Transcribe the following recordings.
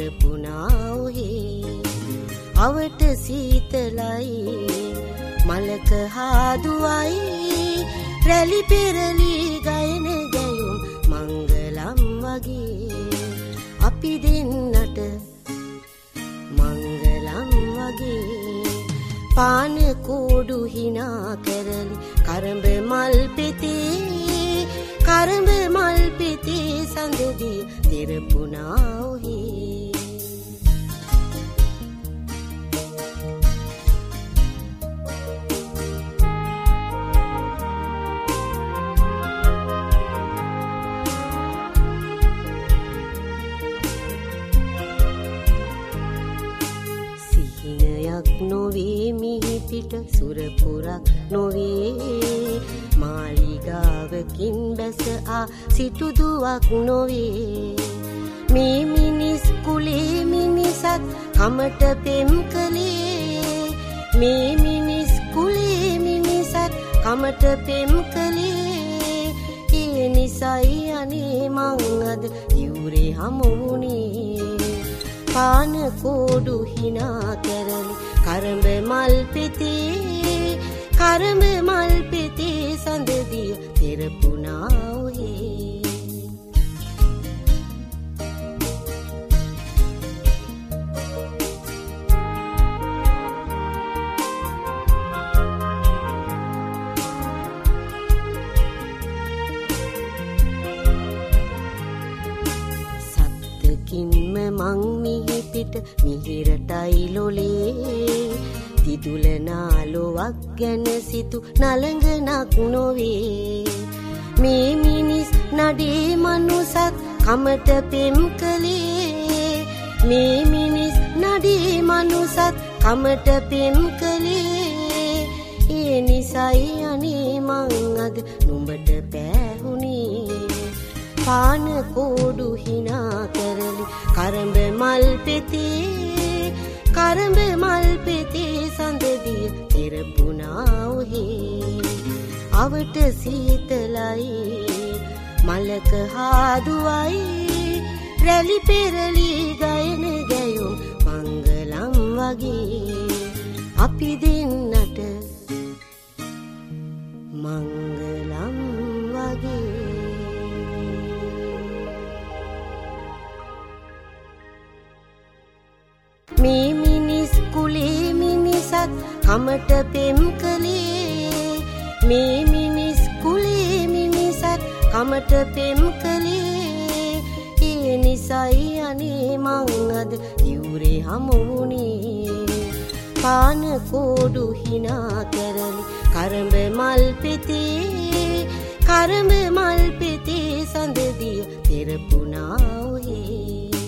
තිරපුණා ඔහේ අවට සීතලයි මලක හාදුවයි රැලි පෙරලි ගයන ගැයුම් මංගලම් වගේ අපි දෙන්නට මංගලම් වගේ පාන කෝඩු හිනා කරලි කරඹ මල් පෙතේ සඳදී තිරපුණා ඔහේ නොවේ මිහි පිට සුරපුරක් නොවේ මාලිගාවකින් බැස ආ සිටුදුවක් නොවේ මේ මිනිස් කුලේ මිනිසත් කමට පෙම් කලේ මේ මිනිස් කුලේ මිනිසත් කමට පෙම් කලේ ඒ නිසයි අනේ මං අද යුරේ හමුුනේ පාන කෝඩු හිනා කරලි කරඹ මල් පෙතේ සඳදී තිරපුණා ඔහේ සත්තකින්ම මං මිහි පිට මිහිරටයි ලොලේ දිදුලනාලොවක් ගැන සිතු නලඟනක් නොවේ මේ මිනිස් නඩේ මනුසත් කමට පෙම් කලේ මේ මිනිස් නඩේ මනුසත් කමට පෙම් කලේ ඒ නිසයි අනේ මං අද නුඹට පෑහුනේ පාන කෝඩු හිනා කරලි කරඹ මල් පෙතේ සඳදී තිරපුණා ඔහේ අවට සීතලයි මලක හාදුවයි රැලි පෙරලි ගයන ගැයුම් මංගලම් වගේ අපි දෙන්නට මංගලම් වගේ මේ මිනිස් කුලේ මිනිසත් කමට පෙම් කලේ මේ මිනිස් කුලේ මිනිසත් කමට පෙම් කලේ ඒ නිසයි අනේ මං අද යුරේ හමුුනේ පාන කෝඩු හිනා කරලි කරඹ මල් පෙතේ සඳදී තිරපුණා ඔහේ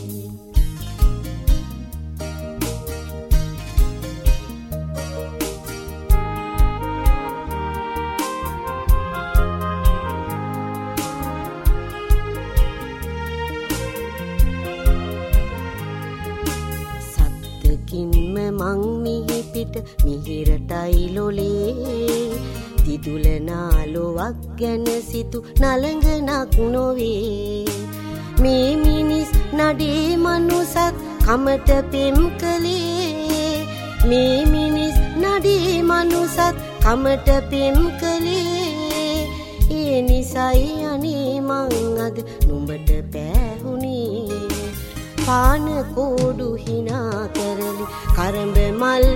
මං මිහි පිට මිහිරටයි ලොලේ දිදුලනාලොවක් ගැන සිතු නලඟනක් නොවේ මේ මිනිස් නඩේ මනුසත් කමට පෙම් කලේ මේ මිනිස් නඩේ මනුසත් කමට පෙම් කලේ ඒ නිසයි අනේ මං අද නුඹට පෑහුනේ පාන කෝඩු හිනා කරලි කරඹ මල්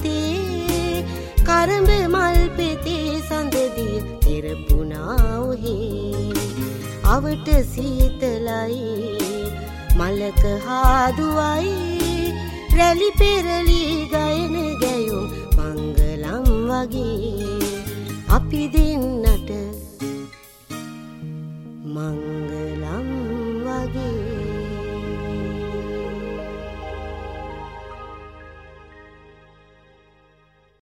පෙතේ සඳදී තිරපුණා ඔහේ අවට සීතලයි මලක හාදුවයි රැලි පෙරලි ගයන ගැයුම් මංගලම් වගේ අපි දෙන්න